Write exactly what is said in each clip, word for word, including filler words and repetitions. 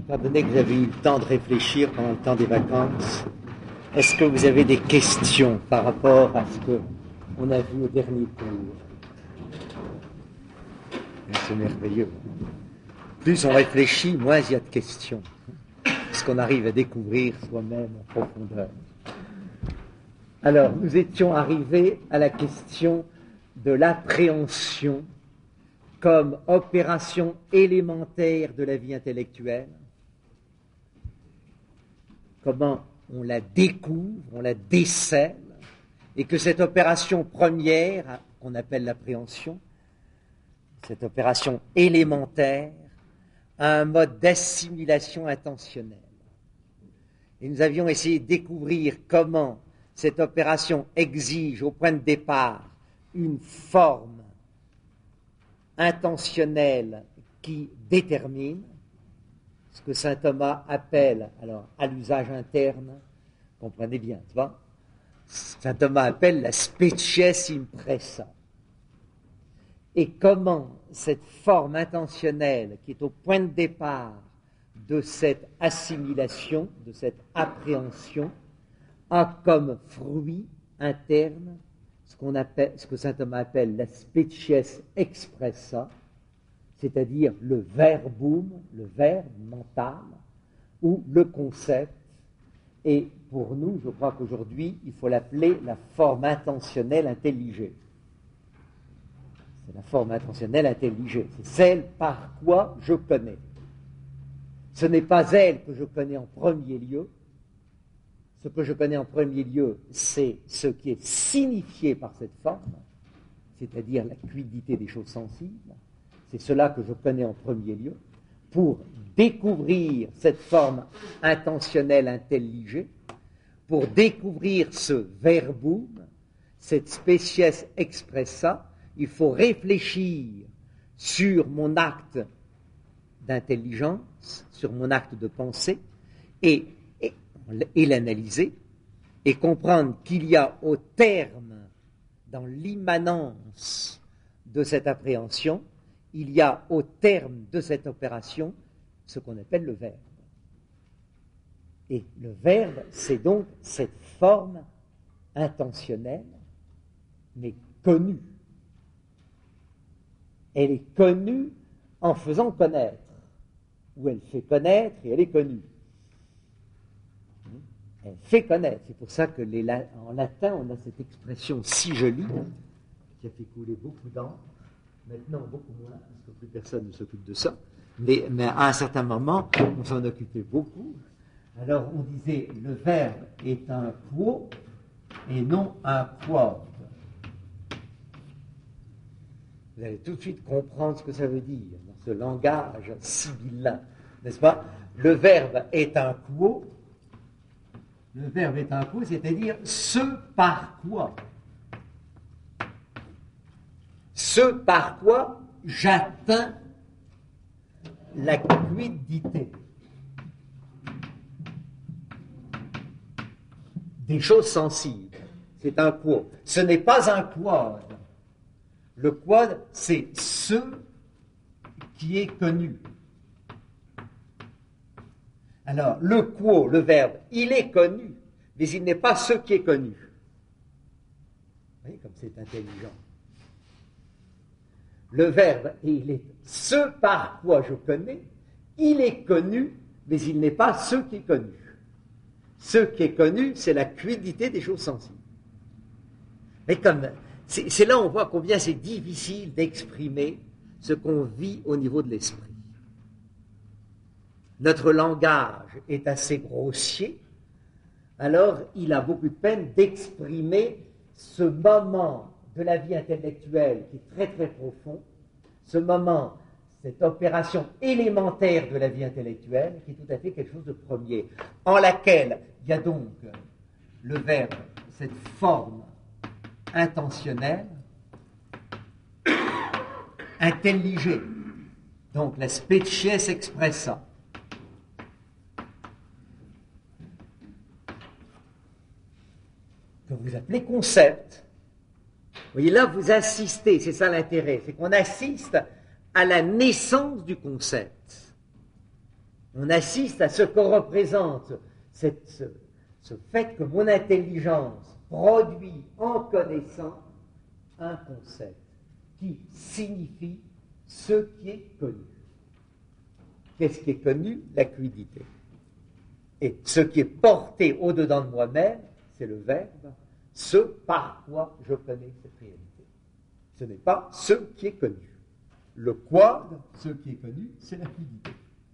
Étant donné que vous avez eu le temps de réfléchir pendant le temps des vacances, est-ce que vous avez des questions par rapport à ce qu'on a vu au dernier cours? C'est merveilleux. Plus on réfléchit, moins il y a de questions. Parce qu'on arrive à découvrir soi-même en profondeur. Alors, nous étions arrivés à la question de l'appréhension comme opération élémentaire de la vie intellectuelle. Comment on la découvre, on la décèle, et que cette opération première, qu'on appelle l'appréhension, cette opération élémentaire, a un mode d'assimilation intentionnelle. Et nous avions essayé de découvrir comment cette opération exige au point de départ une forme intentionnelle qui détermine ce que saint Thomas appelle, alors à l'usage interne, comprenez bien, tu vois, saint Thomas appelle la species impressa. Et comment cette forme intentionnelle qui est au point de départ de cette assimilation, de cette appréhension, a comme fruit interne ce, qu'on appelle, ce que saint Thomas appelle la species expressa, c'est-à-dire le verbum, le verbe mental, ou le concept. Et pour nous, je crois qu'aujourd'hui, il faut l'appeler la forme intentionnelle intelligée. C'est la forme intentionnelle intelligée. C'est celle par quoi je connais. Ce n'est pas elle que je connais en premier lieu. Ce que je connais en premier lieu, c'est ce qui est signifié par cette forme, c'est-à-dire la quiddité des choses sensibles. C'est cela que je connais en premier lieu. Pour découvrir cette forme intentionnelle intelligée, pour découvrir ce verbum, cette species expressa, il faut réfléchir sur mon acte d'intelligence, sur mon acte de pensée, et, et, et l'analyser, et comprendre qu'il y a au terme, dans l'immanence de cette appréhension, il y a au terme de cette opération ce qu'on appelle le verbe. Et le verbe, c'est donc cette forme intentionnelle, mais connue. Elle est connue en faisant connaître, ou elle fait connaître et elle est connue. Elle fait connaître. C'est pour ça que les, en latin, on a cette expression si jolie, qui a fait couler beaucoup d'encre, maintenant beaucoup moins, parce que plus personne ne s'occupe de ça, mais, mais à un certain moment, on s'en occupait beaucoup. Alors on disait, le verbe est un quo et non un quod. Vous allez tout de suite comprendre ce que ça veut dire, dans ce langage sibyllin, n'est-ce pas? Le verbe est un quo, le verbe est un quo, c'est-à-dire ce par quoi, ce par quoi j'atteins la quiddité des choses sensibles. C'est un quo. Ce n'est pas un quod. Le quod, c'est ce qui est connu. Alors, le quo, le verbe, il est connu, mais il n'est pas ce qui est connu. Vous voyez comme c'est intelligent. Le verbe, il est ce par quoi je connais, il est connu, mais il n'est pas ce qui est connu. Ce qui est connu, c'est la quiddité des choses sensibles. Mais comme c'est, c'est là où on voit combien c'est difficile d'exprimer ce qu'on vit au niveau de l'esprit. Notre langage est assez grossier, alors il a beaucoup de peine d'exprimer ce moment de la vie intellectuelle qui est très très profond, ce moment, cette opération élémentaire de la vie intellectuelle qui est tout à fait quelque chose de premier, en laquelle il y a donc le verbe, cette forme intentionnelle, intelligée, donc la species expressa. Que vous appelez concept. Vous voyez, là, vous assistez, c'est ça l'intérêt, c'est qu'on assiste à la naissance du concept. On assiste à ce que représente cette, ce, ce fait que mon intelligence produit en connaissant un concept qui signifie ce qui est connu. Qu'est-ce qui est connu? La quiddité. Et ce qui est porté au-dedans de moi-même, c'est le verbe, ce par quoi je connais cette réalité. Ce n'est pas ce qui est connu. Le quoi, ce qui est connu, c'est la quiddité.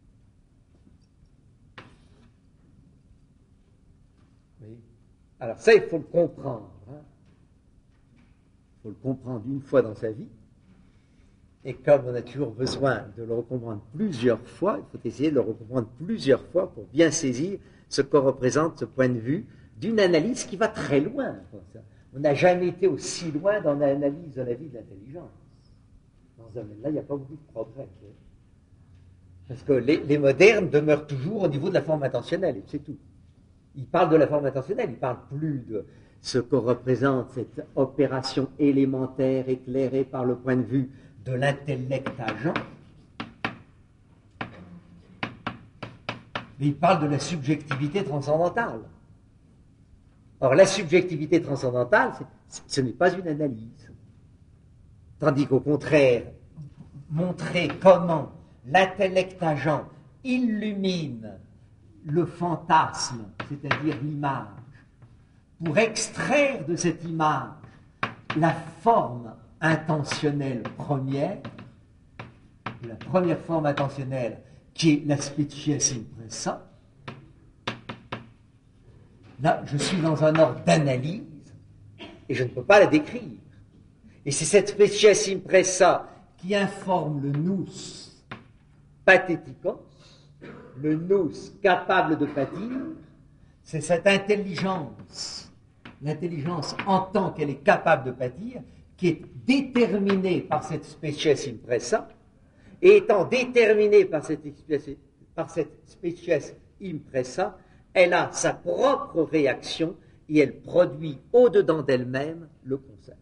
Oui. Alors ça, il faut le comprendre. Hein. Il faut le comprendre une fois dans sa vie. Et comme on a toujours besoin de le recomprendre plusieurs fois, il faut essayer de le recomprendre plusieurs fois pour bien saisir ce que représente ce point de vue d'une analyse qui va très loin. On n'a jamais été aussi loin dans l'analyse de la vie de l'intelligence. Dans ce domaine-là, il n'y a pas beaucoup de progrès. Parce que les, les modernes demeurent toujours au niveau de la forme intentionnelle, et c'est tout. Ils parlent de la forme intentionnelle, ils ne parlent plus de ce que représente cette opération élémentaire éclairée par le point de vue de l'intellect agent. Mais ils parlent de la subjectivité transcendantale. Or, la subjectivité transcendantale, c'est, ce n'est pas une analyse. Tandis qu'au contraire, montrer comment l'intellect agent illumine le fantasme, c'est-à-dire l'image, pour extraire de cette image la forme intentionnelle première, la première forme intentionnelle qui est la species impressa. Là, je suis dans un ordre d'analyse et je ne peux pas la décrire. Et c'est cette species impressa qui informe le nous pathéticos, le nous capable de pâtir. C'est cette intelligence, l'intelligence en tant qu'elle est capable de pâtir, qui est déterminée par cette species impressa, et étant déterminée par cette, par cette species impressa, elle a sa propre réaction et elle produit au-dedans d'elle-même le concept.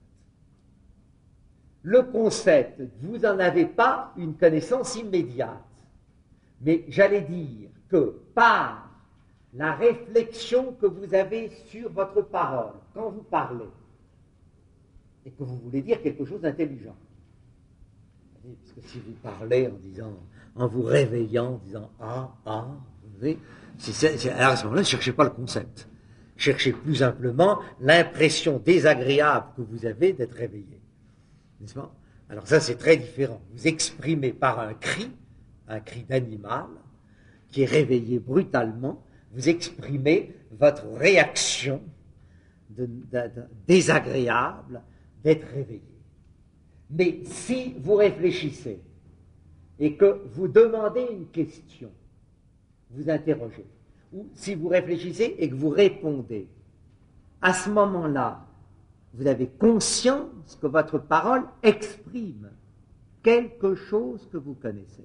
Le concept, vous n'en avez pas une connaissance immédiate, mais j'allais dire que par la réflexion que vous avez sur votre parole, quand vous parlez, et que vous voulez dire quelque chose d'intelligent. Parce que si vous parlez en disant, en vous réveillant, en disant ah, ah, vous voyez, c'est, c'est, alors à ce moment-là, ne cherchez pas le concept. Cherchez plus simplement l'impression désagréable que vous avez d'être réveillé. N'est-ce pas? Alors ça, c'est très différent. Vous exprimez par un cri, un cri d'animal, qui est réveillé brutalement, vous exprimez votre réaction de, de, de, désagréable d'être réveillé. Mais si vous réfléchissez et que vous demandez une question, vous interrogez, ou si vous réfléchissez et que vous répondez, à ce moment-là, vous avez conscience que votre parole exprime quelque chose que vous connaissez.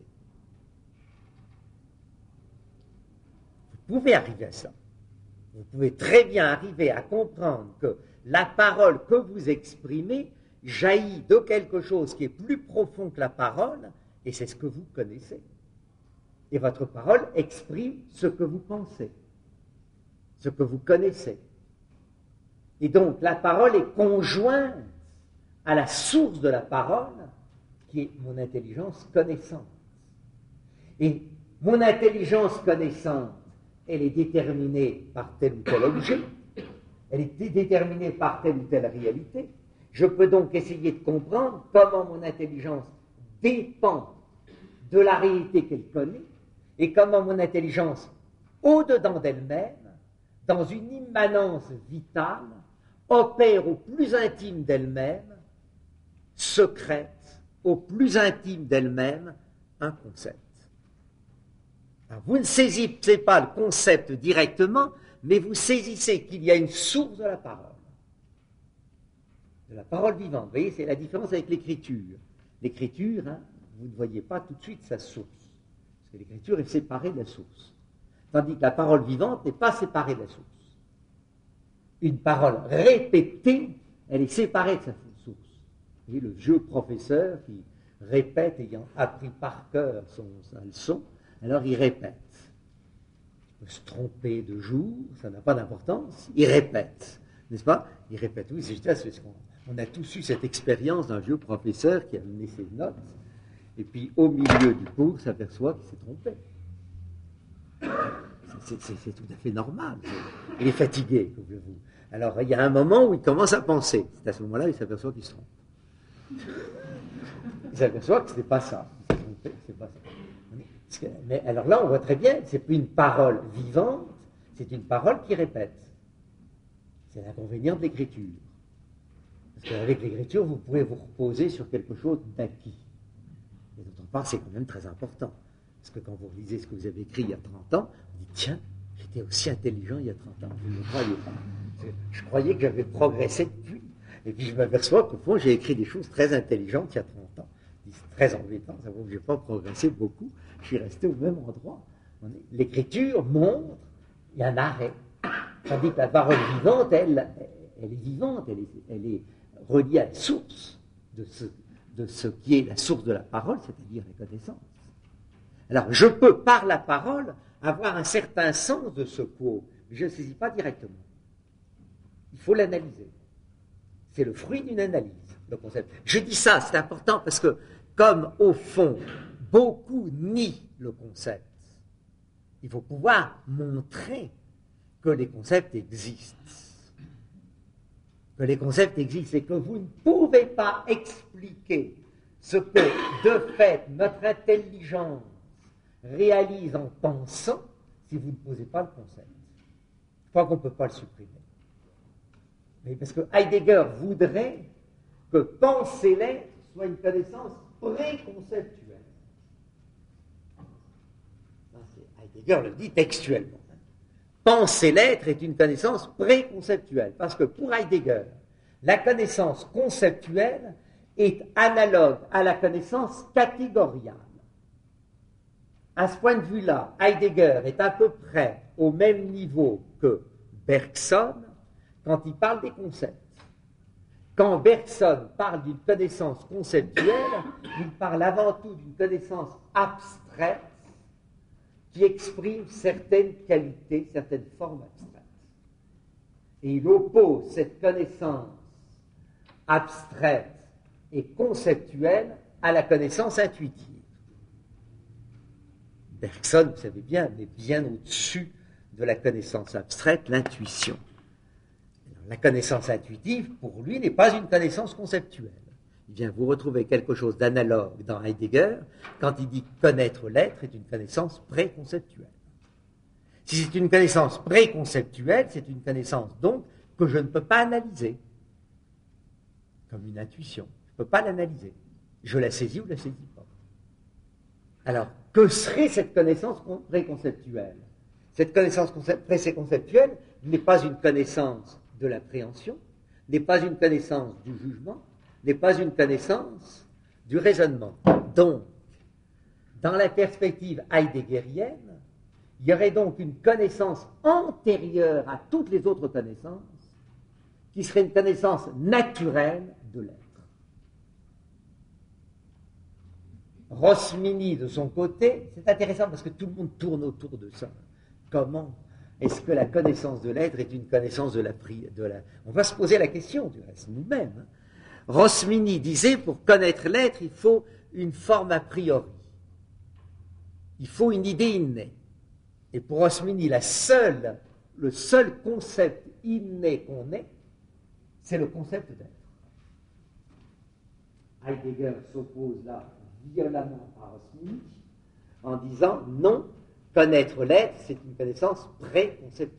Vous pouvez arriver à ça. Vous pouvez très bien arriver à comprendre que la parole que vous exprimez jaillit de quelque chose qui est plus profond que la parole, et c'est ce que vous connaissez. Et votre parole exprime ce que vous pensez, ce que vous connaissez. Et donc, la parole est conjointe à la source de la parole, qui est mon intelligence connaissante. Et mon intelligence connaissante, elle est déterminée par tel ou tel objet, elle est déterminée par telle ou telle réalité. Je peux donc essayer de comprendre comment mon intelligence dépend de la réalité qu'elle connaît, et comment mon intelligence, au-dedans d'elle-même, dans une immanence vitale, opère au plus intime d'elle-même, secrète au plus intime d'elle-même, un concept. Alors, vous ne saisissez pas le concept directement, mais vous saisissez qu'il y a une source de la parole. De la parole vivante. Vous voyez, c'est la différence avec l'écriture. L'écriture, hein, vous ne voyez pas tout de suite sa source. Parce que l'écriture est séparée de la source. Tandis que la parole vivante n'est pas séparée de la source. Une parole répétée, elle est séparée de sa source. Vous voyez, le vieux professeur qui répète, ayant appris par cœur son, sa leçon, Alors il répète. Il peut se tromper de jour, ça n'a pas d'importance, il répète. N'est-ce pas? Il répète. Oui, c'est juste parce qu'on on a tous eu cette expérience d'un vieux professeur qui a mené ses notes, et puis au milieu du cours, s'aperçoit qu'il s'est trompé. C'est, c'est, c'est tout à fait normal. Il est fatigué, que voulez-vous. Alors, il y a un moment où il commence à penser. C'est à ce moment-là qu'il s'aperçoit qu'il se trompe. Il s'aperçoit que ce n'est pas ça. Il s'est trompé, c'est pas ça. Mais alors là, on voit très bien, c'est plus une parole vivante, c'est une parole qui répète. C'est l'inconvénient de l'écriture. Parce qu'avec l'écriture, vous pouvez vous reposer sur quelque chose d'acquis. Et d'autre part, c'est quand même très important. Parce que quand vous lisez ce que vous avez écrit il y a trente ans, vous dites, tiens, j'étais aussi intelligent il y a trente ans. Vous ne me croyez pas. Je croyais que j'avais progressé depuis. Et puis je m'aperçois qu'au fond, j'ai écrit des choses très intelligentes il y a trente ans. C'est très embêtant, ça vaut que je n'ai pas progressé beaucoup. Je suis resté au même endroit. L'écriture montre, il y a un arrêt. Tandis que la parole vivante, elle, elle est vivante, elle est, elle est reliée à la source de ce, de ce qui est la source de la parole, c'est-à-dire la connaissance. Alors, je peux, par la parole, avoir un certain sens de ce quo, mais je ne le saisis pas directement. Il faut l'analyser. C'est le fruit d'une analyse, le concept. Je dis ça, c'est important, parce que, comme au fond, beaucoup nient le concept, il faut pouvoir montrer que les concepts existent. Que les concepts existent et que vous ne pouvez pas expliquer ce que, de fait, notre intelligence réalise en pensant si vous ne posez pas le concept. Je crois qu'on ne peut pas le supprimer. Mais parce que Heidegger voudrait que penser l'être soit une connaissance préconceptuelle. Heidegger le dit textuellement. Penser l'être est une connaissance préconceptuelle, parce que pour Heidegger, la connaissance conceptuelle est analogue à la connaissance catégoriale. À ce point de vue-là, Heidegger est à peu près au même niveau que Bergson quand il parle des concepts. Quand Bergson parle d'une connaissance conceptuelle, il parle avant tout d'une connaissance abstraite qui exprime certaines qualités, certaines formes abstraites. Et il oppose cette connaissance abstraite et conceptuelle à la connaissance intuitive. Bergson, vous savez bien, est bien au-dessus de la connaissance abstraite, l'intuition. La connaissance intuitive, pour lui, n'est pas une connaissance conceptuelle. Il vient vous retrouver quelque chose d'analogue dans Heidegger quand il dit connaître l'être est une connaissance préconceptuelle. Si c'est une connaissance préconceptuelle, c'est une connaissance donc que je ne peux pas analyser comme une intuition. Je ne peux pas l'analyser. Je la saisis ou je ne la saisis pas. Alors, que serait cette connaissance préconceptuelle? Cette connaissance préconceptuelle n'est pas une connaissance de l'appréhension, n'est pas une connaissance du jugement, n'est pas une connaissance du raisonnement. Donc, dans la perspective heideggerienne, il y aurait donc une connaissance antérieure à toutes les autres connaissances, qui serait une connaissance naturelle de l'être. Rosmini, de son côté, c'est intéressant parce que tout le monde tourne autour de ça. Comment est-ce que la connaissance de l'être est une connaissance de la, de la... On va se poser la question, du reste, nous-mêmes. Rosmini disait, pour connaître l'être, il faut une forme a priori. Il faut une idée innée. Et pour Rosmini, la seule, le seul concept inné qu'on ait, c'est le concept d'être. Heidegger s'oppose là violemment à Rosmini en disant non, connaître l'être, c'est une connaissance préconceptuelle.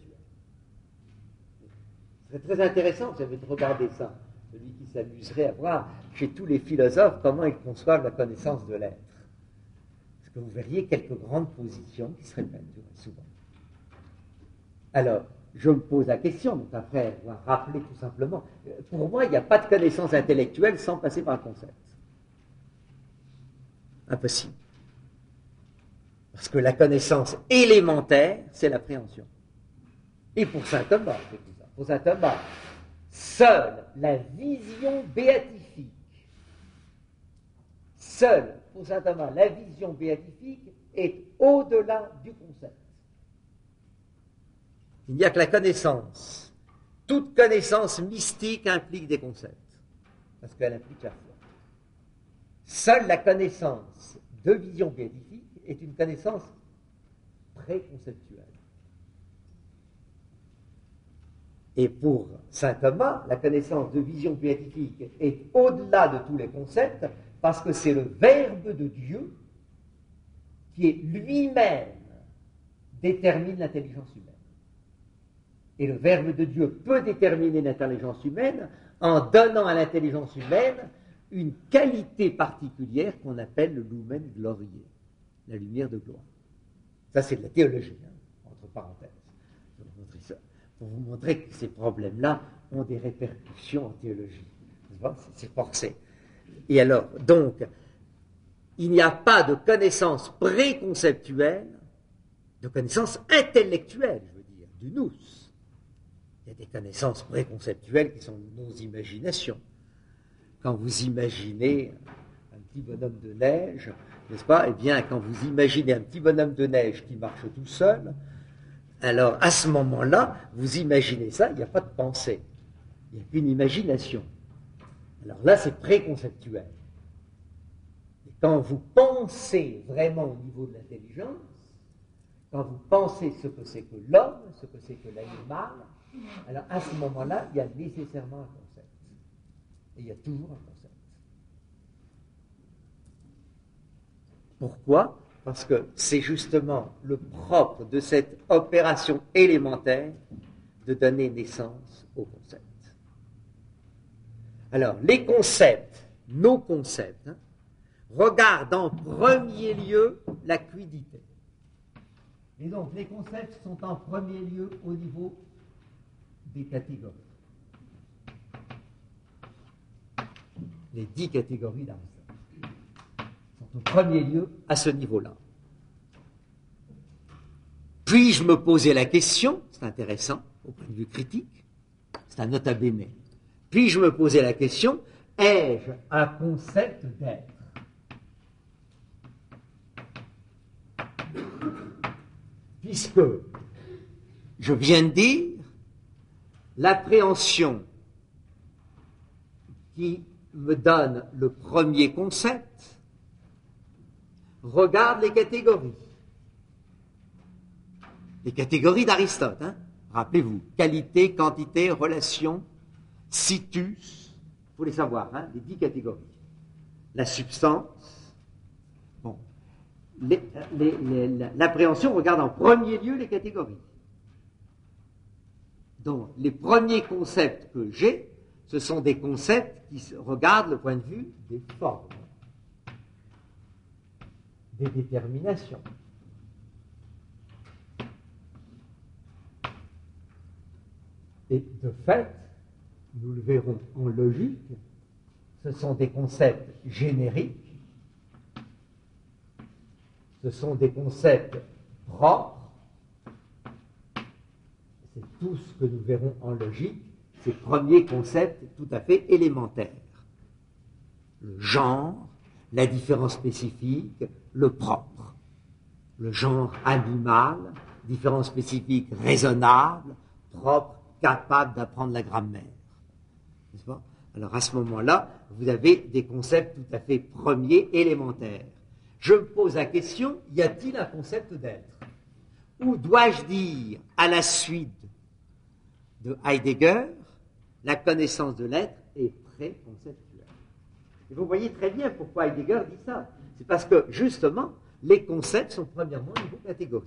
C'est très intéressant, vous avez de regarder ça. Celui qui s'amuserait à voir chez tous les philosophes comment ils conçoivent la connaissance de l'être. Parce que vous verriez quelques grandes positions qui se répètent souvent. Alors, je me pose la question, donc après avoir rappelé tout simplement, pour moi, il n'y a pas de connaissance intellectuelle sans passer par le concept. Impossible. Parce que la connaissance élémentaire, c'est l'appréhension. Et pour saint Thomas, c'est tout ça. Pour saint Thomas, seule la vision béatifique, seule, pour saint Thomas, la vision béatifique est au-delà du concept. Il n'y a que la connaissance. Toute connaissance mystique implique des concepts, parce qu'elle implique la foi. Seule la connaissance de vision béatifique est une connaissance préconceptuelle. Et pour saint Thomas, la connaissance de vision béatifique est au-delà de tous les concepts, parce que c'est le Verbe de Dieu qui est lui-même détermine l'intelligence humaine. Et le Verbe de Dieu peut déterminer l'intelligence humaine en donnant à l'intelligence humaine une qualité particulière qu'on appelle le lumen gloriae, la lumière de gloire. Ça, c'est de la théologie, hein, entre parenthèses. Je vais vous montrer ça, pour vous montrer que ces problèmes-là ont des répercussions en théologie. C'est forcé. Et alors, donc, il n'y a pas de connaissance préconceptuelle, de connaissance intellectuelle, je veux dire, du nous. Il y a des connaissances préconceptuelles qui sont nos imaginations. Quand vous imaginez un petit bonhomme de neige, n'est-ce pas? Eh bien, quand vous imaginez un petit bonhomme de neige qui marche tout seul, alors à ce moment-là, vous imaginez ça, il n'y a pas de pensée. Il n'y a qu'une imagination. Alors là, c'est préconceptuel. Et quand vous pensez vraiment au niveau de l'intelligence, quand vous pensez ce que c'est que l'homme, ce que c'est que l'animal, alors à ce moment-là, il y a nécessairement un concept. Et il y a toujours un concept. Pourquoi? Parce que c'est justement le propre de cette opération élémentaire de donner naissance au concept. Alors, les concepts, nos concepts, hein, regardent en premier lieu la quiddité. Et donc, les concepts sont en premier lieu au niveau des catégories. Les dix catégories d'Aristote sont au premier lieu à ce niveau-là. Puis-je me poser la question, c'est intéressant au point de vue critique, c'est un nota bene, puis-je me poser la question, ai-je un concept d'être? Puisque je viens de dire, l'appréhension qui me donne le premier concept regarde les catégories. Les catégories d'Aristote, hein? Rappelez-vous, qualité, quantité, relation, situs, il faut les savoir, hein? Les dix catégories. La substance, bon, les, les, les, l'appréhension regarde en premier lieu les catégories. Donc, les premiers concepts que j'ai, ce sont des concepts qui regardent le point de vue des formes, des déterminations. Et de fait, nous le verrons en logique, ce sont des concepts génériques, ce sont des concepts propres, c'est tout ce que nous verrons en logique, ces premiers concepts tout à fait élémentaires. Le genre, la différence spécifique, le propre. Le genre animal, différence spécifique raisonnable, propre, capable d'apprendre la grammaire. N'est-ce pas? Alors à ce moment-là, vous avez des concepts tout à fait premiers, élémentaires. Je me pose la question, y a-t-il un concept d'être? Ou dois-je dire, à la suite de Heidegger, la connaissance de l'être est préconceptuelle. Et vous voyez très bien pourquoi Heidegger dit ça. C'est parce que, justement, les concepts sont premièrement au niveau catégorie.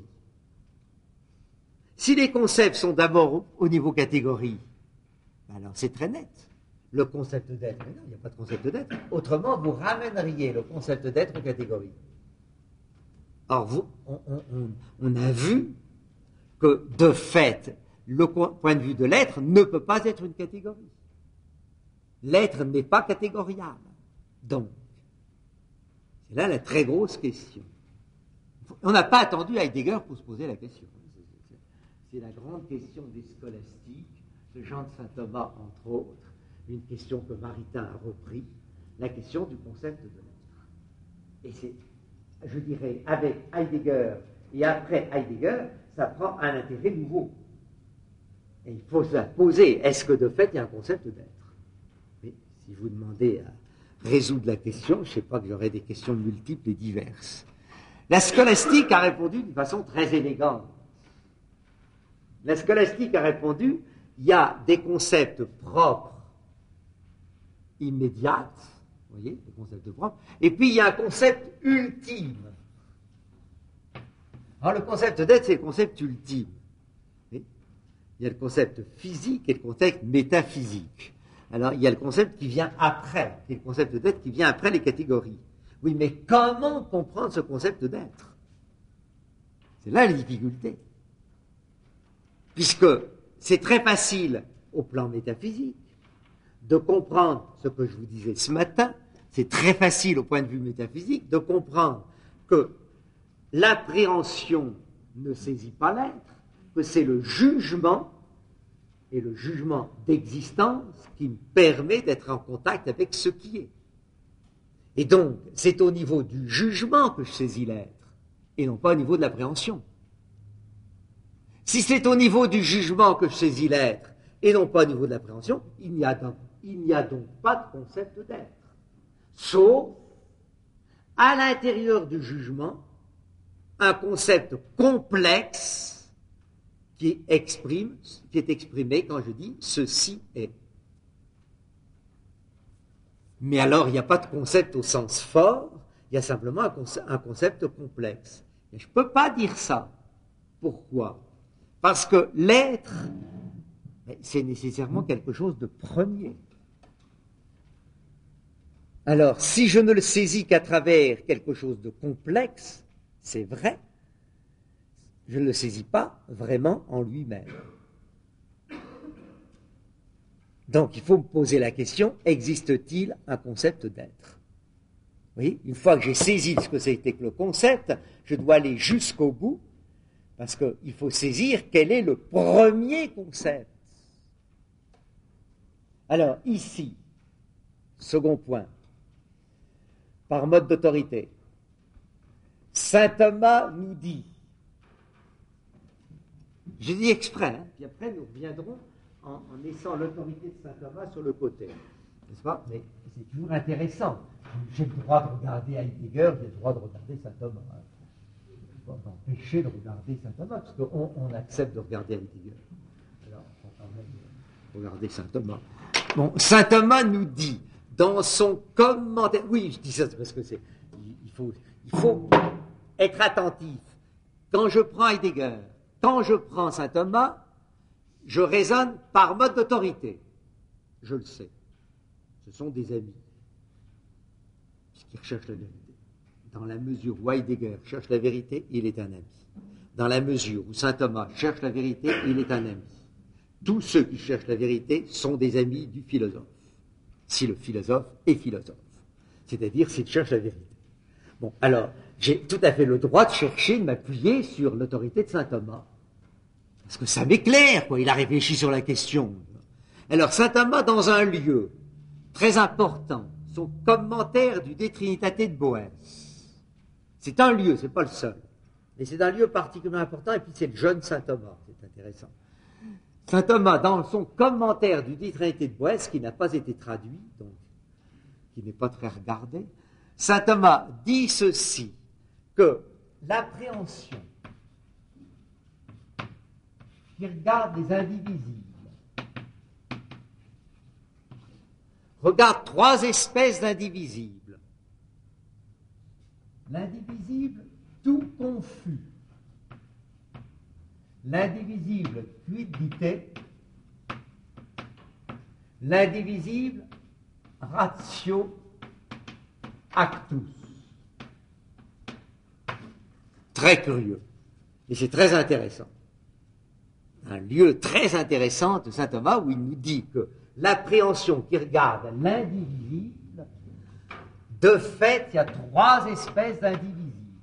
Si les concepts sont d'abord au, au niveau catégorie, alors c'est très net. Le concept d'être, mais non, il n'y a pas de concept d'être. Autrement, vous ramèneriez le concept d'être aux catégories. Or, vous, on, on, on a vu que, de fait, le point de vue de l'être ne peut pas être une catégorie. L'être n'est pas catégorial. Donc, c'est là la très grosse question. On n'a pas attendu Heidegger pour se poser la question. C'est la grande question des scolastiques, de Jean de Saint-Thomas, entre autres, une question que Maritain a repris, la question du concept de l'être. Et c'est je dirais, avec Heidegger et après Heidegger, ça prend un intérêt nouveau. Et il faut se poser, est-ce que de fait il y a un concept d'être? Mais si vous demandez à résoudre la question, je ne sais pas que j'aurai des questions multiples et diverses. La scolastique a répondu d'une façon très élégante. La scolastique a répondu, il y a des concepts propres, immédiats, vous voyez, des concepts propres, et puis il y a un concept ultime. Alors le concept d'être, c'est le concept ultime. Il y a le concept physique et le concept métaphysique. Alors il y a le concept qui vient après, qui est le concept d'être qui vient après les catégories. Oui, mais comment comprendre ce concept d'être? C'est là la difficulté. Puisque c'est très facile au plan métaphysique de comprendre ce que je vous disais ce matin, c'est très facile au point de vue métaphysique de comprendre que l'appréhension ne saisit pas l'être, que c'est le jugement, et le jugement d'existence qui me permet d'être en contact avec ce qui est. Et donc, c'est au niveau du jugement que je saisis l'être, et non pas au niveau de l'appréhension. Si c'est au niveau du jugement que je saisis l'être, et non pas au niveau de l'appréhension, il n'y a donc, il n'y a donc pas de concept d'être. Sauf, à l'intérieur du jugement, un concept complexe qui exprime, qui est exprimé quand je dis « ceci est ». Mais alors, il n'y a pas de concept au sens fort, il y a simplement un, conce- un concept complexe. Et je ne peux pas dire ça. Pourquoi? Parce que l'être, c'est nécessairement quelque chose de premier. Alors, si je ne le saisis qu'à travers quelque chose de complexe, c'est vrai, je ne le saisis pas vraiment en lui-même. Donc, il faut me poser la question, existe-t-il un concept d'être? Oui, une fois que j'ai saisi ce que c'était que le concept, je dois aller jusqu'au bout, parce qu'il faut saisir quel est le premier concept. Alors, ici, second point, par mode d'autorité, saint Thomas nous dit, je dis exprès, hein, puis après nous reviendrons en, en laissant l'autorité de saint Thomas sur le côté, n'est-ce pas? Mais c'est toujours intéressant. J'ai le droit de regarder Heidegger, j'ai le droit de regarder saint Thomas. Hein. Je ne peux pas m'empêcher de regarder saint Thomas, parce qu'on on accepte de regarder Heidegger. Alors, on va quand même regarder saint Thomas. Bon, saint Thomas nous dit, dans son commentaire, oui, je dis ça parce que c'est, il faut, il faut être attentif. Quand je prends Heidegger, quand je prends saint Thomas, je raisonne par mode d'autorité. Je le sais. Ce sont des amis. Puisqu'ils recherchent la vérité. Dans la mesure où Heidegger cherche la vérité, il est un ami. Dans la mesure où saint Thomas cherche la vérité, il est un ami. Tous ceux qui cherchent la vérité sont des amis du philosophe. Si le philosophe est philosophe. C'est-à-dire s'il cherche la vérité. Bon, alors, j'ai tout à fait le droit de chercher, de m'appuyer sur l'autorité de saint Thomas. Parce que ça m'éclaire, quoi. Il a réfléchi sur la question. Alors, saint Thomas, dans un lieu très important, son commentaire du De Trinitate de Boès. C'est un lieu, c'est pas le seul. Mais c'est un lieu particulièrement important, et puis c'est le jeune saint Thomas. C'est intéressant. Saint Thomas, dans son commentaire du De Trinitate de Boès, qui n'a pas été traduit, donc, qui n'est pas très regardé, saint Thomas dit ceci, que l'appréhension qui regarde les indivisibles regarde trois espèces d'indivisibles. L'indivisible tout confus, l'indivisible quidité, l'indivisible ratio actus. Très curieux. Et c'est très intéressant. Un lieu très intéressant de saint Thomas où il nous dit que l'appréhension qui regarde l'indivisible, de fait, il y a trois espèces d'indivisibles.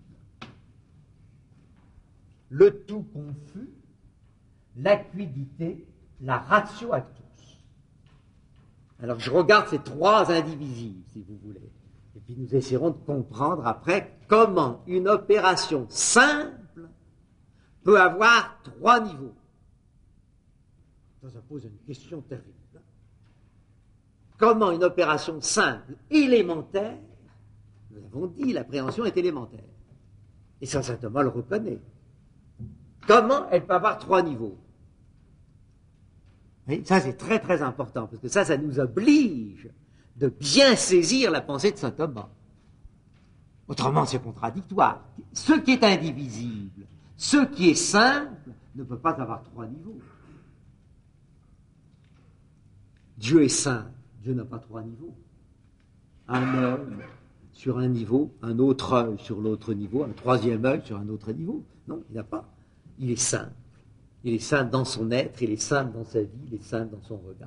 Le tout confus, l'acuidité, la ratio actus. Alors je regarde ces trois indivisibles, si vous voulez. Et puis nous essaierons de comprendre après comment une opération simple peut avoir trois niveaux. Ça, ça pose une question terrible. Comment une opération simple, élémentaire, nous avons dit, l'appréhension est élémentaire. Et ça, saint Thomas le reconnaît. Comment elle peut avoir trois niveaux? Et ça, c'est très très important, parce que ça, ça nous oblige de bien saisir la pensée de saint Thomas. Autrement, c'est contradictoire. Ce qui est indivisible, ce qui est simple, ne peut pas avoir trois niveaux. Dieu est saint, Dieu n'a pas trois niveaux. Un œil sur un niveau, un autre œil sur l'autre niveau, un troisième œil sur un autre niveau. Non, il n'a pas. Il est saint. Il est saint dans son être, il est saint dans sa vie, il est saint dans son regard.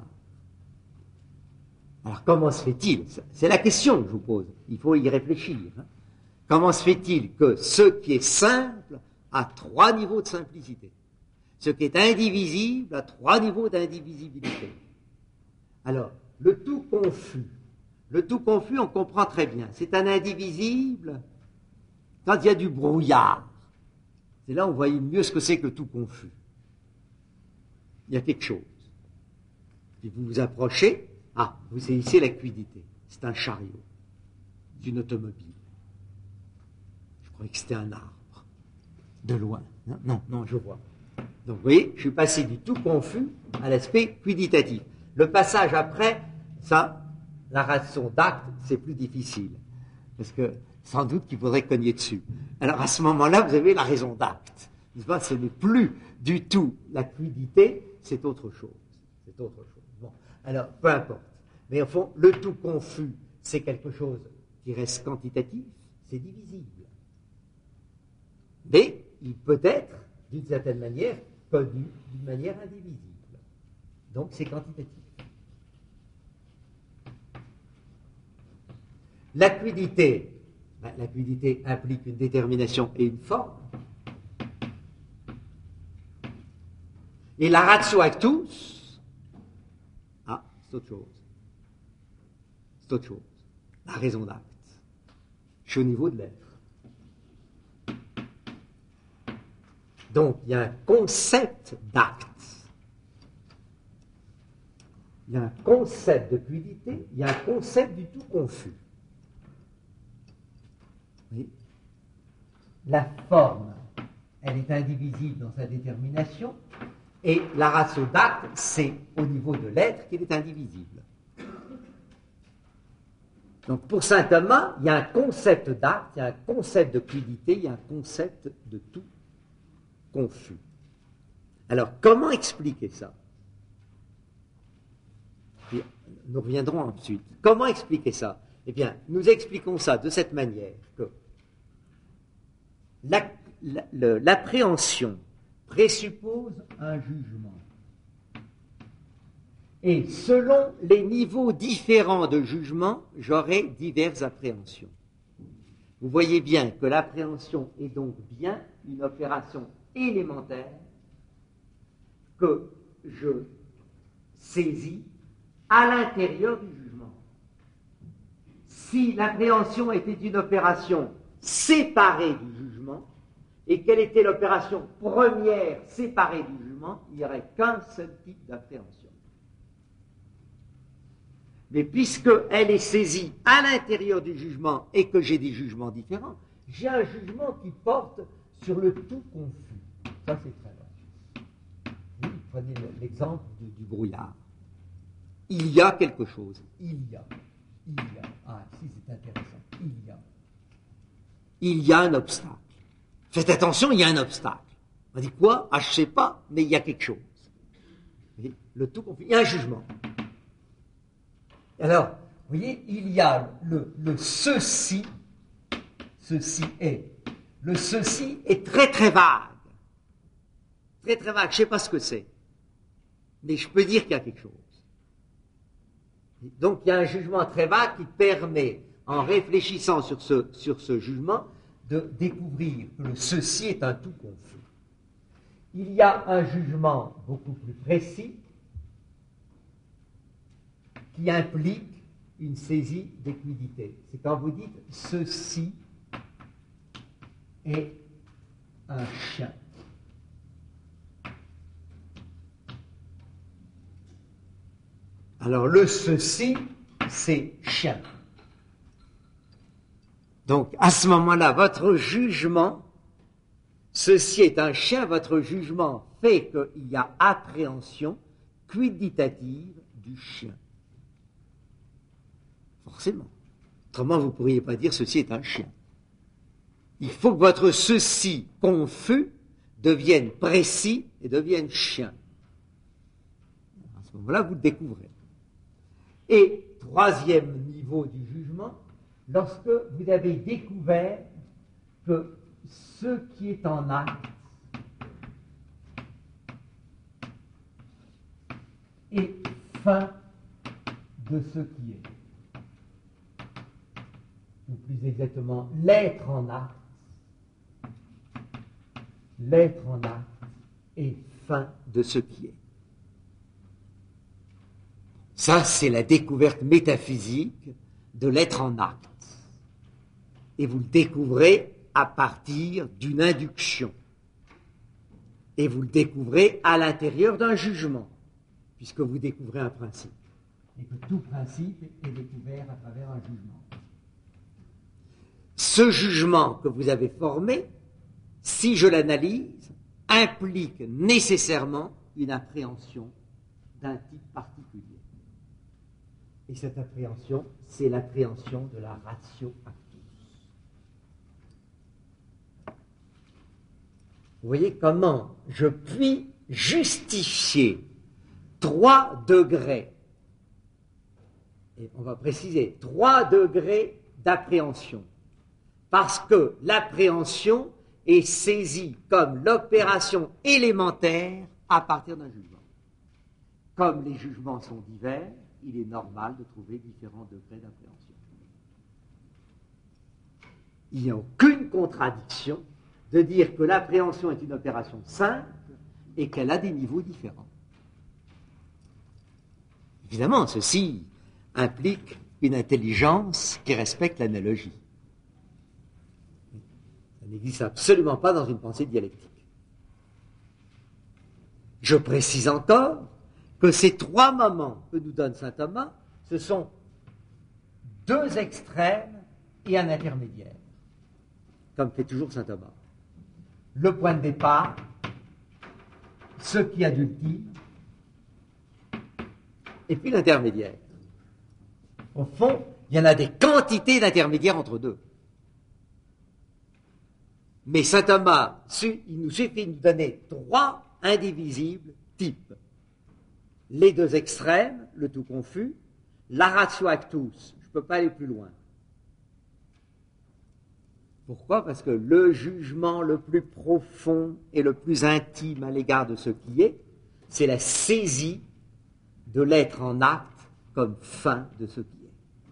Alors comment se fait-il? C'est la question que je vous pose. Il faut y réfléchir. Hein. Comment se fait-il que ce qui est simple a trois niveaux de simplicité? Ce qui est indivisible a trois niveaux d'indivisibilité. Alors, le tout confus. Le tout confus, on comprend très bien. C'est un indivisible quand il y a du brouillard. C'est là où on voit mieux ce que c'est que le tout confus. Il y a quelque chose. Puis vous vous approchez, ah, vous saisissez la quiddité. C'est un chariot. C'est une automobile. Je croyais que c'était un arbre. De loin. Non, non, non, je vois. Donc vous voyez, je suis passé du tout confus à l'aspect quidditatif. Le passage après, ça, la raison d'acte, c'est plus difficile. Parce que sans doute qu'il faudrait cogner dessus. Alors à ce moment-là, vous avez la raison d'acte. Ce n'est plus du tout la quiddité, c'est autre chose. C'est autre chose. Bon, alors, peu importe. Mais au fond, le tout confus, c'est quelque chose qui reste quantitatif, c'est divisible. Mais il peut être, d'une certaine manière, connu d'une manière indivisible. Donc c'est quantitatif. La quiddité, ben, la quiddité implique une détermination et une forme. Et la ratio actus, ah, c'est autre chose. C'est autre chose. La raison d'acte. Je suis au niveau de l'être. Donc, il y a un concept d'acte. Il y a un concept de quiddité, il y a un concept du tout confus. Oui. La forme, elle est indivisible dans sa détermination, et la ratio d'acte, c'est au niveau de l'être qu'elle est indivisible. Donc pour saint Thomas, il y a un concept d'acte, il y a un concept de quiddité, il y a un concept de tout confus. Alors comment expliquer ça? Puis, nous reviendrons ensuite. Comment expliquer ça? Eh bien, nous expliquons ça de cette manière que la, la, le, l'appréhension présuppose un jugement. Et selon les niveaux différents de jugement, j'aurai diverses appréhensions. Vous voyez bien que l'appréhension est donc bien une opération élémentaire que je saisis à l'intérieur du jugement. Si l'appréhension était une opération séparée du jugement, et quelle était l'opération première séparée du jugement, il n'y aurait qu'un seul type d'appréhension. Mais puisqu'elle est saisie à l'intérieur du jugement et que j'ai des jugements différents, j'ai un jugement qui porte sur le tout confus. Ça, c'est très vrai. Vous prenez l'exemple du, du brouillard. Il y a quelque chose. Il y a. Il y a. Ah, si, c'est intéressant. Il y a. Il y a un obstacle. Faites attention, il y a un obstacle. On dit quoi? Ah, je ne sais pas, mais il y a quelque chose. Voyez, le tout confus. Il y a un jugement. Alors, vous voyez, il y a le, le ceci, ceci est. Le ceci est très très vague. Très très vague, je ne sais pas ce que c'est. Mais je peux dire qu'il y a quelque chose. Donc il y a un jugement très vague qui permet, en réfléchissant sur ce, sur ce jugement, de découvrir que le ceci est un tout confus. Il y a un jugement beaucoup plus précis qui implique une saisie d'équidité. C'est quand vous dites ceci est un chien. Alors le ceci, c'est chien. Donc à ce moment-là, votre jugement, ceci est un chien, votre jugement fait qu'il y a appréhension quiditative du chien. Forcément. Autrement, vous ne pourriez pas dire ceci est un chien. Il faut que votre ceci confus devienne précis et devienne chien. À ce moment-là, vous le découvrez. Et troisième niveau du jugement, lorsque vous avez découvert que ce qui est en acte est fin de ce qui est. Ou plus exactement, l'être en acte, l'être en acte est fin de ce qui est. Ça, c'est la découverte métaphysique de l'être en acte. Et vous le découvrez à partir d'une induction. Et vous le découvrez à l'intérieur d'un jugement, puisque vous découvrez un principe. Et que tout principe est découvert à travers un jugement. Ce jugement que vous avez formé, si je l'analyse, implique nécessairement une appréhension d'un type particulier. Et cette appréhension, c'est l'appréhension de la ratio actus. Vous voyez comment je puis justifier trois degrés, et on va préciser, trois degrés d'appréhension, parce que l'appréhension est saisie comme l'opération élémentaire à partir d'un jugement. Comme les jugements sont divers, il est normal de trouver différents degrés d'appréhension. Il n'y a aucune contradiction de dire que l'appréhension est une opération simple et qu'elle a des niveaux différents. Évidemment, ceci implique une intelligence qui respecte l'analogie. Ça n'existe absolument pas dans une pensée dialectique. Je précise encore que ces trois moments que nous donne saint Thomas, ce sont deux extrêmes et un intermédiaire, comme fait toujours saint Thomas. Le point de départ, ce qui a d'ultime, et puis l'intermédiaire. Au fond, il y en a des quantités d'intermédiaires entre deux. Mais saint Thomas, il nous suffit de nous donner trois indivisibles types. Les deux extrêmes, le tout confus, la ratio actus, je ne peux pas aller plus loin. Pourquoi? Parce que le jugement le plus profond et le plus intime à l'égard de ce qui est, c'est la saisie de l'être en acte comme fin de ce qui est.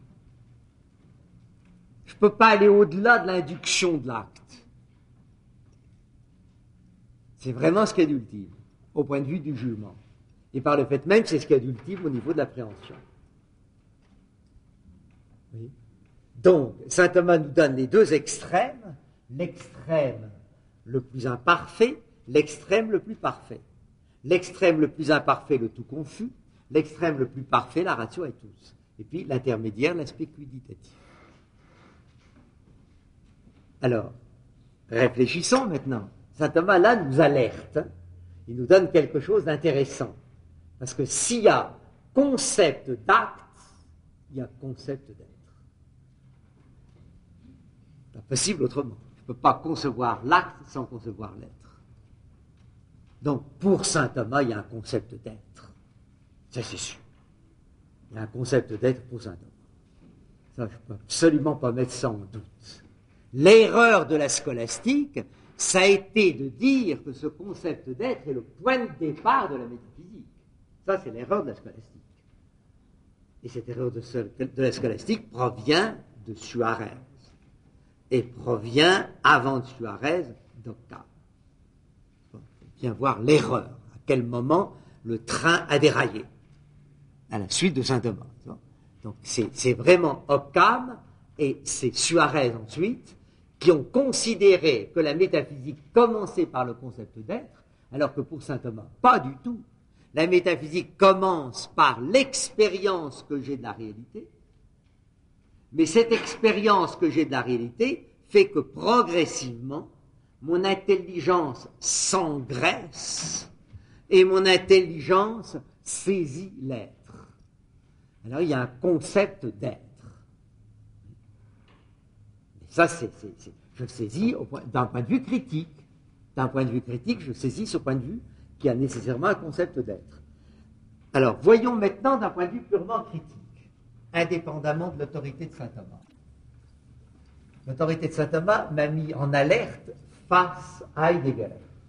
Je ne peux pas aller au-delà de l'induction de l'acte. C'est vraiment ce qu'il y a d'ultime, au point de vue du jugement. Et par le fait même, c'est ce qu'il y a d'ultime au niveau de l'appréhension. Oui. Donc, saint Thomas nous donne les deux extrêmes, l'extrême le plus imparfait, l'extrême le plus parfait. L'extrême le plus imparfait, le tout confus, l'extrême le plus parfait, la ratio actus. Et puis l'intermédiaire, l'aspect quiditatif. Alors, réfléchissons maintenant. Saint Thomas, là, nous alerte. Il nous donne quelque chose d'intéressant. Parce que s'il y a concept d'acte, il y a concept d'être. C'est pas possible autrement. Je ne peux pas concevoir l'acte sans concevoir l'être. Donc, pour saint Thomas, il y a un concept d'être. Ça, c'est sûr. Il y a un concept d'être pour saint Thomas. Ça, je ne peux absolument pas mettre ça en doute. L'erreur de la scolastique, ça a été de dire que ce concept d'être est le point de départ de la métaphysique. Ça, c'est l'erreur de la scolastique. Et cette erreur de, de la scolastique provient de Suarez. Et provient, avant de Suarez, d'Octave. Il faut bien voir l'erreur. À quel moment le train a déraillé. À la suite de saint Thomas. Donc c'est, c'est vraiment Occam et c'est Suarez ensuite qui ont considéré que la métaphysique commençait par le concept d'être, alors que pour saint Thomas, pas du tout. La métaphysique commence par l'expérience que j'ai de la réalité, mais cette expérience que j'ai de la réalité fait que progressivement, mon intelligence s'engraisse et mon intelligence saisit l'être. Alors il y a un concept d'être. Et ça, c'est, c'est, c'est, je le saisis au point, d'un point de vue critique. D'un point de vue critique, je saisis ce point de vue qui a nécessairement un concept d'être. Alors, voyons maintenant d'un point de vue purement critique, indépendamment de l'autorité de saint Thomas. L'autorité de saint Thomas m'a mis en alerte face à Heidegger.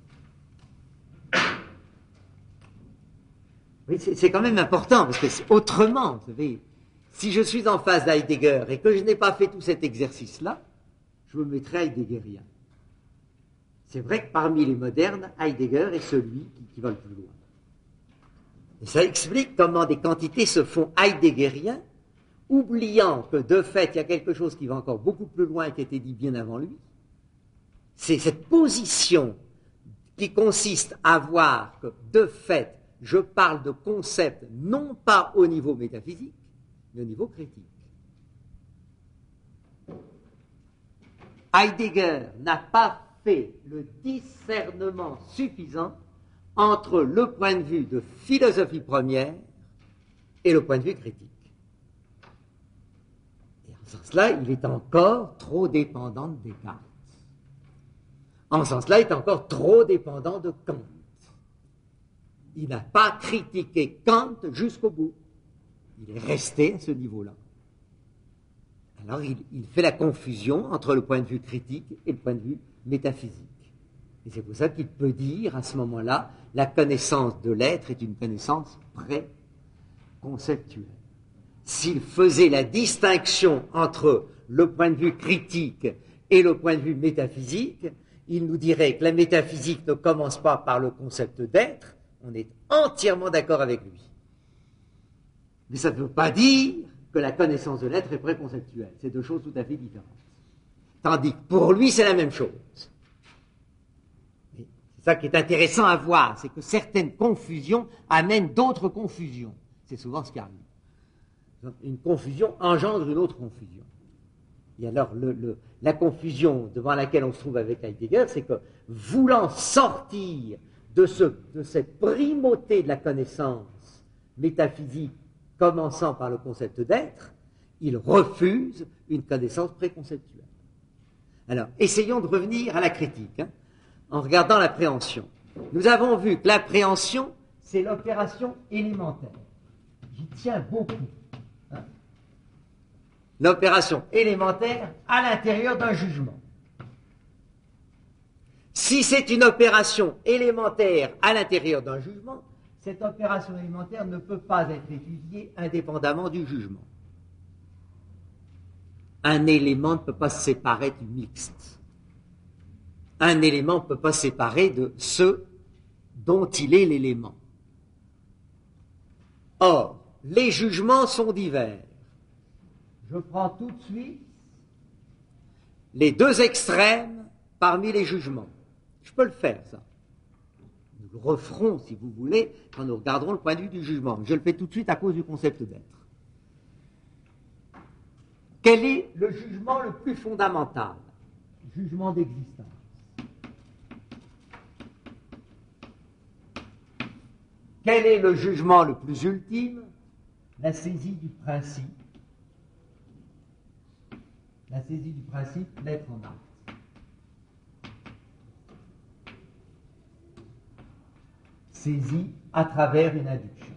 Oui, c'est, c'est quand même important, parce que c'est autrement, vous savez, si je suis en face d'Heidegger et que je n'ai pas fait tout cet exercice-là, je me mettrai heideggerien. C'est vrai que parmi les modernes, Heidegger est celui qui, qui va le plus loin. Et ça explique comment des quantités se font heideggeriens, oubliant que de fait, il y a quelque chose qui va encore beaucoup plus loin et qui a été dit bien avant lui. C'est cette position qui consiste à voir que, de fait, je parle de concepts non pas au niveau métaphysique, mais au niveau critique. Heidegger n'a pas fait le discernement suffisant entre le point de vue de philosophie première et le point de vue critique. Et en ce sens-là, il est encore trop dépendant de Descartes. En ce sens-là, il est encore trop dépendant de Kant. Il n'a pas critiqué Kant jusqu'au bout. Il est resté à ce niveau-là. Alors, il, il fait la confusion entre le point de vue critique et le point de vue métaphysique. Et c'est pour ça qu'il peut dire, à ce moment-là, la connaissance de l'être est une connaissance pré-conceptuelle. S'il faisait la distinction entre le point de vue critique et le point de vue métaphysique, il nous dirait que la métaphysique ne commence pas par le concept d'être. On est entièrement d'accord avec lui. Mais ça ne veut pas dire que la connaissance de l'être est préconceptuelle. C'est deux choses tout à fait différentes. Tandis que pour lui, c'est la même chose. Et c'est ça qui est intéressant à voir, c'est que certaines confusions amènent d'autres confusions. C'est souvent ce qui arrive. Une confusion engendre une autre confusion. Et alors, le, le, la confusion devant laquelle on se trouve avec Heidegger, c'est que, voulant sortir de, ce, de cette primauté de la connaissance métaphysique, commençant par le concept d'être, il refuse une connaissance préconceptuelle. Alors, essayons de revenir à la critique, hein, en regardant l'appréhension. Nous avons vu que l'appréhension, c'est l'opération élémentaire. J'y tiens beaucoup. Hein. L'opération élémentaire à l'intérieur d'un jugement. Si c'est une opération élémentaire à l'intérieur d'un jugement, cette opération élémentaire ne peut pas être étudiée indépendamment du jugement. Un élément ne peut pas se séparer du mixte. Un élément ne peut pas se séparer de ce dont il est l'élément. Or, les jugements sont divers. Je prends tout de suite les deux extrêmes parmi les jugements. Je peux le faire, ça. Nous le referons, si vous voulez, quand nous regarderons le point de vue du jugement. Je le fais tout de suite à cause du concept d'être. Quel est le jugement le plus fondamental? Jugement d'existence. Quel est le jugement le plus ultime? La saisie du principe. La saisie du principe, l'être en acte. Saisie à travers une induction.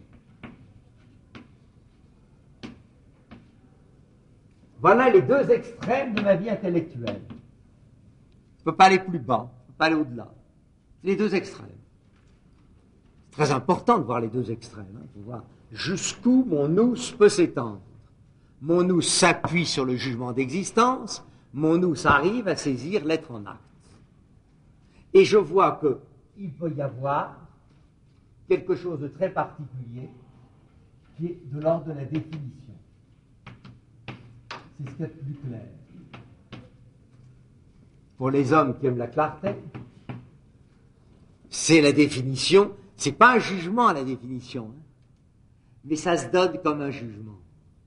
Voilà les deux extrêmes de ma vie intellectuelle. Je ne peux pas aller plus bas, je ne peux pas aller au-delà. C'est les deux extrêmes. C'est très important de voir les deux extrêmes, hein, pour voir jusqu'où mon nous peut s'étendre. Mon nous s'appuie sur le jugement d'existence, mon nous arrive à saisir l'être en acte. Et je vois qu'il peut y avoir quelque chose de très particulier qui est de l'ordre de la définition. c'est ce qu'il y a de plus clair. Pour les hommes qui aiment la clarté, c'est la définition, c'est pas un jugement la définition, hein, mais ça se donne comme un jugement.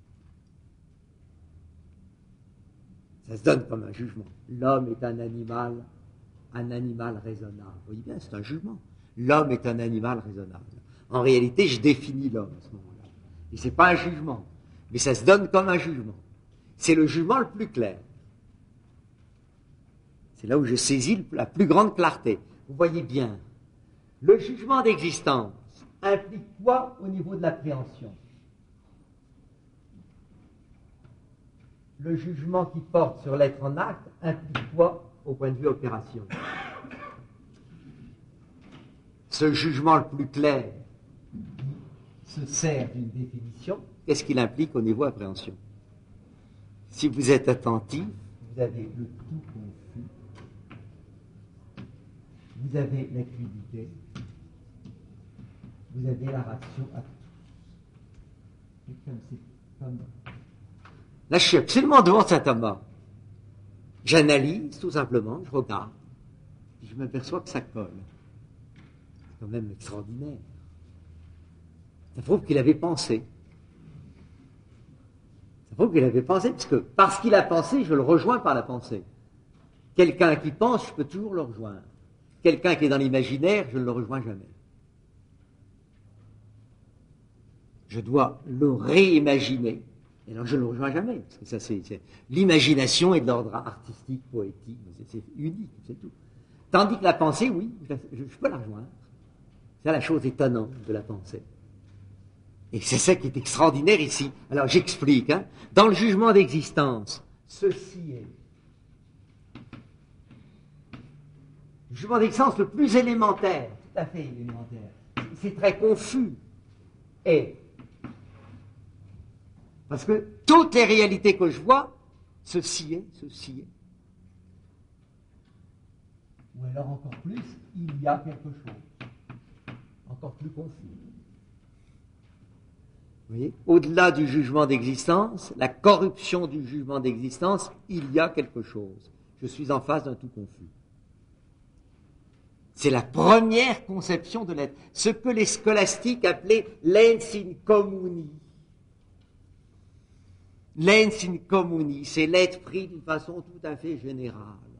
Ça se donne comme un jugement. L'homme est un animal, un animal raisonnable. Vous voyez bien, c'est un jugement. L'homme est un animal raisonnable. En réalité, je définis l'homme à ce moment-là. Et c'est pas un jugement, mais ça se donne comme un jugement. C'est le jugement le plus clair. C'est là où je saisis la plus grande clarté. Vous voyez bien, le jugement d'existence implique quoi au niveau de l'appréhension? Le jugement qui porte sur l'être en acte implique quoi au point de vue opération? Ce jugement le plus clair qui se sert d'une définition, qu'est-ce qu'il implique au niveau appréhension? Si vous êtes attentif, vous avez le tout confus, vous avez la fluidité, vous avez la ratio à tous. Et comme c'est comme... Là, je suis absolument devant Saint Thomas. J'analyse, tout simplement, je regarde, et je m'aperçois que ça colle. C'est quand même extraordinaire. Ça prouve qu'il avait pensé. Ça prouve qu'il avait pensé, parce que parce qu'il a pensé, je le rejoins par la pensée. Quelqu'un qui pense, je peux toujours le rejoindre. Quelqu'un qui est dans l'imaginaire, je ne le rejoins jamais. Je dois le réimaginer. Et alors je ne le rejoins jamais, parce que ça c'est, c'est l'imagination est de l'ordre artistique, poétique, c'est, c'est unique, c'est tout. Tandis que la pensée, oui, je, je, je peux la rejoindre. C'est la chose étonnante de la pensée. Et c'est ça qui est extraordinaire ici. Alors j'explique, hein. Dans le jugement d'existence, ceci est le jugement d'existence le plus élémentaire, tout à fait élémentaire. C'est très confus. Et parce que toutes les réalités que je vois, ceci est, ceci est. Ou alors encore plus, il y a quelque chose. Encore plus confus. Vous voyez, au-delà du jugement d'existence, la corruption du jugement d'existence, il y a quelque chose. Je suis en face d'un tout confus. C'est la première conception de l'être. Ce que les scolastiques appelaient l'ens in communi. L'ens in communi, c'est l'être pris d'une façon tout à fait générale.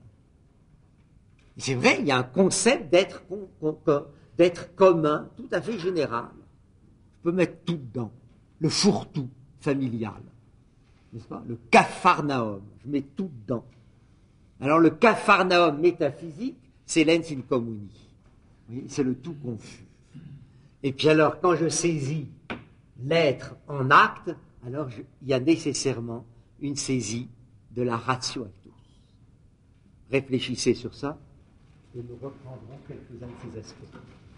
Et c'est vrai, il y a un concept d'être, d'être commun, tout à fait général. Je peux mettre tout dedans. Le fourre-tout familial, n'est-ce pas? Le capharnaüm, je mets tout dedans. Alors le capharnaüm métaphysique, c'est l'ens in communi. Oui, c'est le tout confus. Et puis alors, quand je saisis l'être en acte, alors je, il y a nécessairement une saisie de la ratio actus. Réfléchissez sur ça et nous reprendrons quelques-uns de ces aspects.